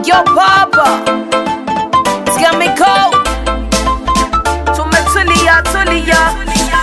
Yo papa, it's got me cold. Tulia.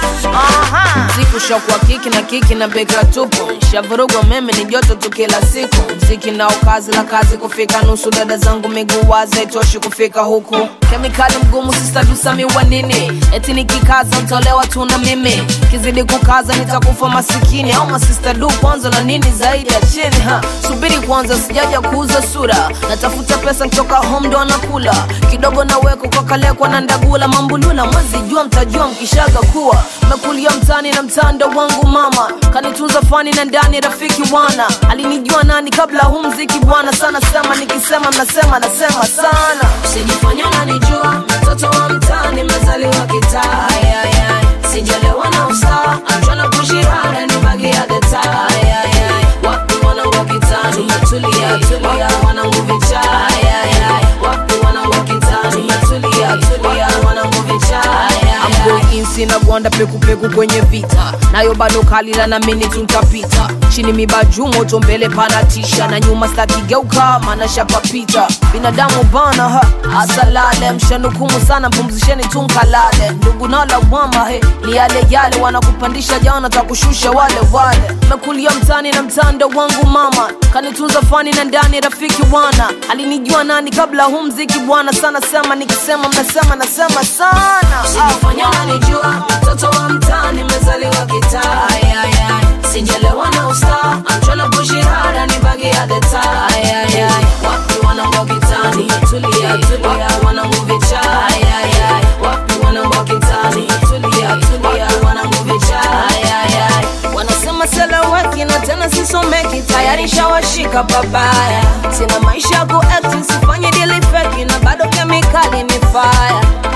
Mziki ushakuwa kiki na beka tupo. Shavurugwa meme ni joto tu kila siku. Mziki nao kazi la kazi kufika nusu. Dada zangu miguu waze toshi kufika huku. Kemikali mgumu sista dusami wa nini. Eti nikikaza mtolewa tu na mimi. Kizidi kukaza nitakufa masikini. Au masista du kwanza na nini zaidi ya chini Subiri kwanza sijaja kuuza sura. Natafuta pesa nitoka home ndo anakula. Kidogo na weko kwa kalekwa na ndagula. Mambulula mwezi jua mtajua mkishaga kuwa. Mekulia mtani na mtanda wangu mama. Kanitunza fani na ndani rafiki wana. Alinijua nani kabla huu mziki bwana. Sana sema nikisema mnasema nasema sana. Usijifanya unanijua mtoto wa mtani mezaliwa kitaa. Sijalewa na usawa I'm tryna push it hard and nibagi ya geta. Wapi wanangu kitani tumetulia wanangu vicha. Wapi wanangu kitani tumetulia wanangu vicha. I'm going sina gwanda peku kwenye vita. Nayo bado kalila na mini tuntapita. Chini mibaju moto mbele panatisha. Na nyuma staki geuka mana shapapita. Binadamu bana asalale. Mshanukumu sana mpumzisheni tunkalale. Ndugu na lawama ni yale wanakupandisha jana takushusha wale. Mekulia mtani na mtanda wangu mama. Kanitunza fani na ndani rafiki wana. Alinijua nani kabla huu mziki bwana. Sana sema nikisema mnasema nasema sana. Usijifanya unanijua mtoto wa mtani mezaliwa kitaa. Sijalewa na usawa I'm tryna push it hard and nibagi ya geta. Wapi wanangu kitani tulia wapi wanangu vicha. Wapi wanangu kitani tulia wapi wanangu vicha. Wanasema seleweki na tena sisomeki. Tayari shawashika babaya. Sina maisha ku acting sifanye dili feki. Na bado kemikali ni fire.